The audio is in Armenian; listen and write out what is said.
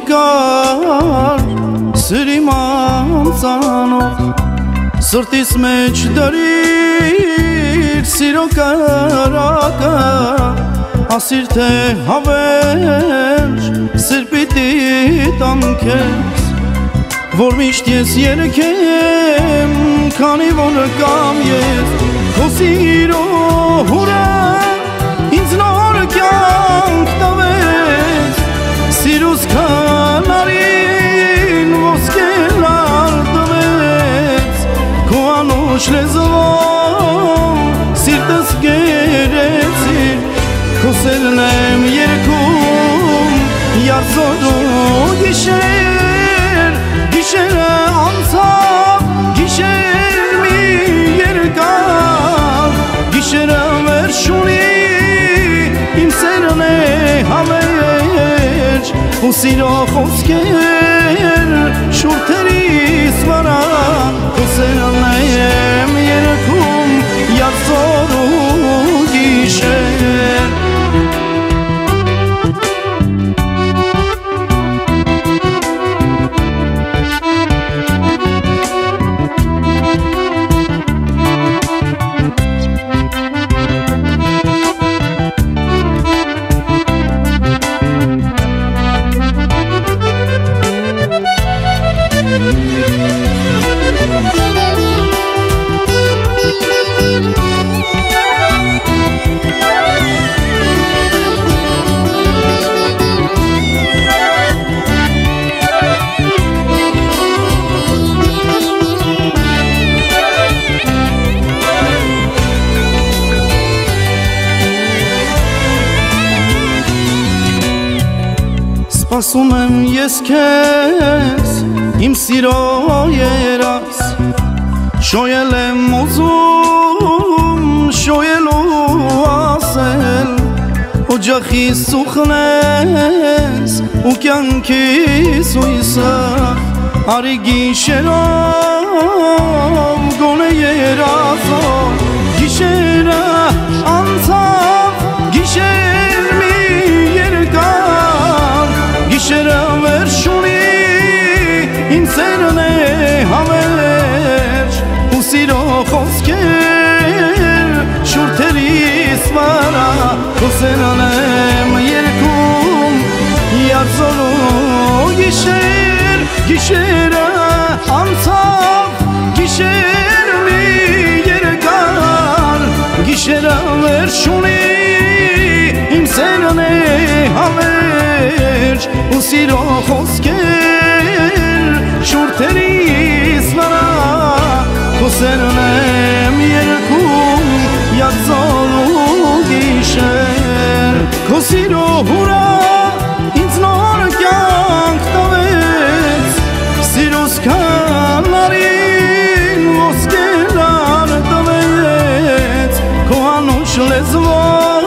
երկար սրիմ անցանով Սրտիս մեջ դրիր սիրո կրակը Ասիր թե հավերժ սիր պիտի տամ քեզ Որ միշտ ես երգեմ քանի որ կամ ես Քո սիրո հուրը ինձ նոր կյանք տվեց Սիրուս քնարին ոսկելար տվեց Քո անուշ լեզվով սիրտս գերեցիր Քո սերն եմ երգում յարդզոր ու գիշեր Գիշերը անցավ գիշեր մի երկար Գիշերը վերջ ունի իմ սերն է հավերժ Ու սիրո խոսքեր շուրթերիս վրա Քո սերն եմ երգում յարդզոր ու գիշեր Սպասում եմ ես քեզ, իմ սիրո երաս Շոյել եմ ուզում, շոյելու ասել Օջախիս ուխնես ու կյանքիս ույսը Արի գիշերով, գոնե երազով Գիշերը անցավ, գիշեր մի երկար Գիշերը վերջ ունի, իմ սերն է հավերժ Ու սիրո խոսքեր շուրթերիս վրա Քո սերն եմ երգում յարդզոր ու գիշեր Գիշերը անցավ, գիշեր մի երկար Գիշերը վերջ ունի, իմ սերն է հավերժ Ու սիրո խոսքեր շուրթերիս վրա Քո սերն եմ երգում յարդզոր ու գիշեր Քո սիրո հուրը ինձ նոր կյանք տվեց Սիրուս քնարին ոսկելար տվեց Քո անուշ լեզվով